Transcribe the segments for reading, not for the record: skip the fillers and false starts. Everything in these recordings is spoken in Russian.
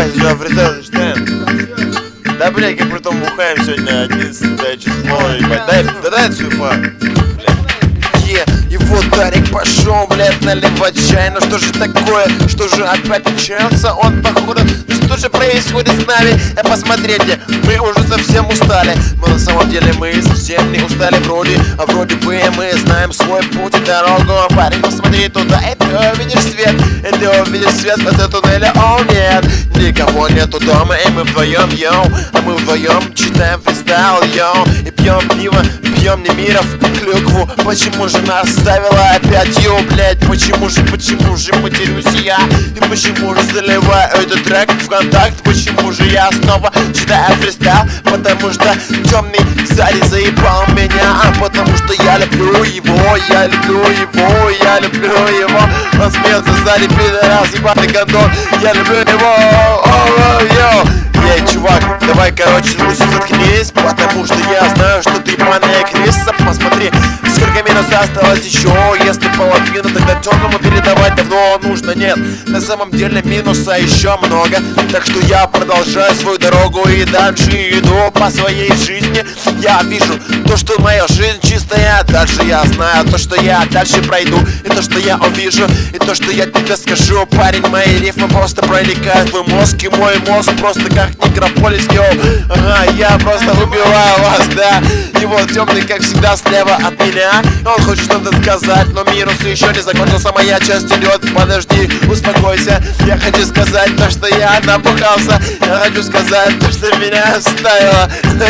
что, фристайл читаем? Да, блядь, как потом бухаем сегодня 11 число, ебать. Дай цифа. И вот Дарик пошел, блядь, наливать чай. Ну что же такое, что же опять начался он, походу. Ну что же происходит с нами? Посмотрите, мы уже совсем устали. Но на самом деле мы совсем не устали вроде. А вроде бы мы знаем свой путь и дорогу. Парень, посмотри туда, и ты увидишь свет. И ты увидишь свет в конце туннеля, о нет. Никого нету дома, и мы вдвоем, йоу. А мы вдвоем читаем фристайл, йоу. И пьем пиво, пьем Немиров клюкву. Почему же нас ставила опять, йоу, блядь? Почему же матерюсь я? И почему же заливаю этот трек в контакт? Почему же я снова читаю фристайл? Потому что темный сзади заебал меня. Потому что я люблю его, я люблю его, я люблю его. Он смеется сзади, пидорас, ебаный гондон. Я люблю его, йоу. Эй, чувак, давай, короче, лучше заткнись, потому что я знаю, что ты ебаная крыса. Посмотри, сколько минус осталось еще. Если половину, тогда темному передавать давно нужно. Нет, на самом деле минуса еще много. Так что я продолжаю свою дорогу и дальше иду по своей жизни. Я вижу то, что моя жизнь чистая. Дальше я знаю то, что я дальше пройду. И то, что я увижу, и то, что я тебе скажу. Парень, мои рифмы просто проникают в твой мозг. И мой мозг просто как некрополис, йоу. Ага, я просто убиваю вас, да. И вот темный, как всегда, слева от меня. Он хочет что-то сказать, но минус еще не закончился. Моя часть идет, подожди, успокойся. Я хочу сказать то, что я набухался. Я хочу сказать то, что меня оставило.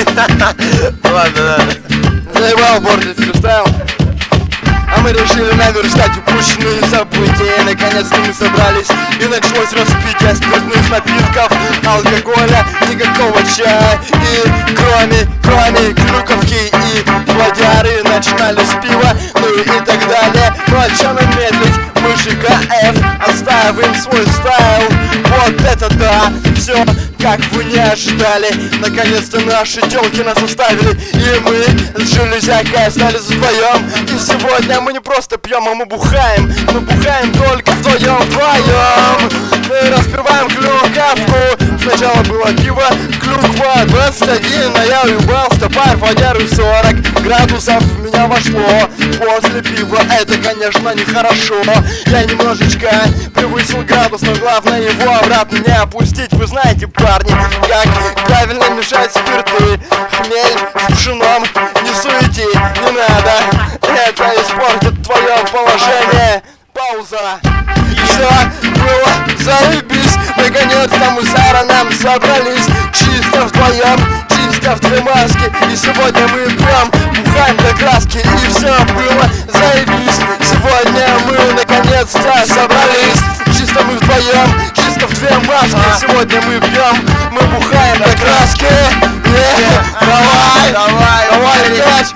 Ладно, заебал бордер фристайл. А мы решили наверстать упущенные события. Наконец-то мы собрались, и началось распитие спиртных напитков, алкоголя, никакого чая. И кроме клюковки и водяры начинали с пива, ну и так далее. Ну а чё нам медлить? Мы же КФ, отстаиваем свой стайл. Вот это да, все как вы не ожидали. Наконец-то наши тёлки нас оставили, и мы с железякой остались вдвоем. И сегодня мы не просто пьем, а мы бухаем. Мы бухаем только вдвоем. Мы распиваем клюковку. Сначала было пиво, клюква 21, а я уебал стопар, водяру 40 градусов в меня вошло. После пива это, конечно, нехорошо. Я немножечко превысил градус, но главное его обратно не опустить. Вы знаете, парни, как правильно мешать спирты. Хмель с пшеном, не суети, не надо. Это испортит твое положение. Пауза. И все было заебись. Наконец-то мы с Аароном собрались. Чисто вдвоем, чисто в две маски. И сегодня мы прям бухаем до краски. И все было заебись. Сегодня мы наконец-то собрались. Чисто мы вдвоем, чисто в две маски. Сегодня мы пьем, мы бухаем до краски. Давай, лечь.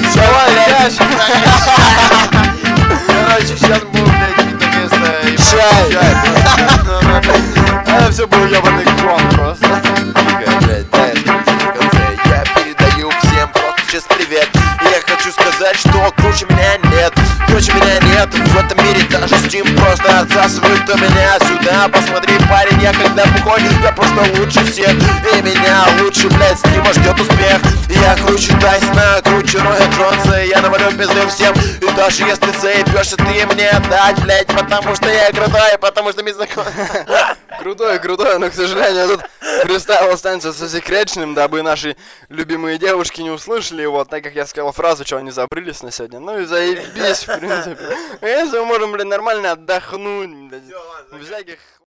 короче, сейчас буду, блядь, пить наконец-то и Чай. Это все был ебаный клон просто. Тихо, блядь, дай я скажу в конце. Я передаю всем просто сейчас привет. И я хочу сказать, что круче меня нет. Круче меня нет в этом мире. Даже Steam просто отсасывает у меня сюда. Посмотри, парень, я когда бухой, я просто лучше всех. И меня лучше, блядь, Стима ждет успех. И я круче Тайсона, круче Роя Джонса. Я навалю пизды всем. И даже если заебешься ты мне дать, блядь, потому что я крутой, потому что беззакон. Крутой, но, к сожалению, тут фристайл останется засекреченным, дабы наши любимые девушки не услышали его, так как я сказал фразу, что они забрылись на сегодня. Ну и заебись, в принципе. Если мы можем, блядь, нормально отдохнуть, блядь, в всяких...